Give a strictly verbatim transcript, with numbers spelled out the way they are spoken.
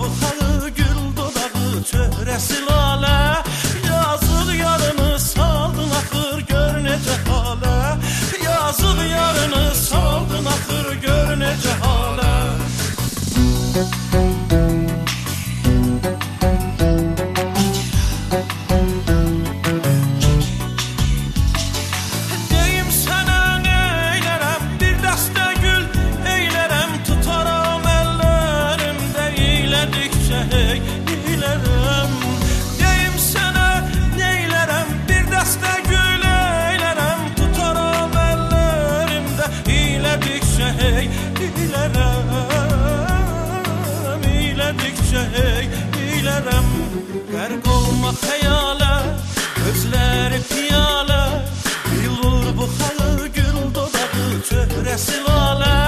buxarı, gül dodağı, çöhrəsi lalə. Yazıq yarını saldın axır, gör necə halə. Yazıq yarını saldın axır, gör necə halə. Deyim sənə neylərəm, bir dəstə gül eylərəm, tutaram əllərimdə, eylədikcə hey eylərəm. Deyim sənə neylərəm, bir dəstə gül eylərəm, tutaram əllərimdə, eylədikcə hey eylərəm. Eylədikcə hey eylərəm. Qərq olma xəyalə, gözləri piyalə, bilur buxarı, gül dodağı, çöhrəsi lalə.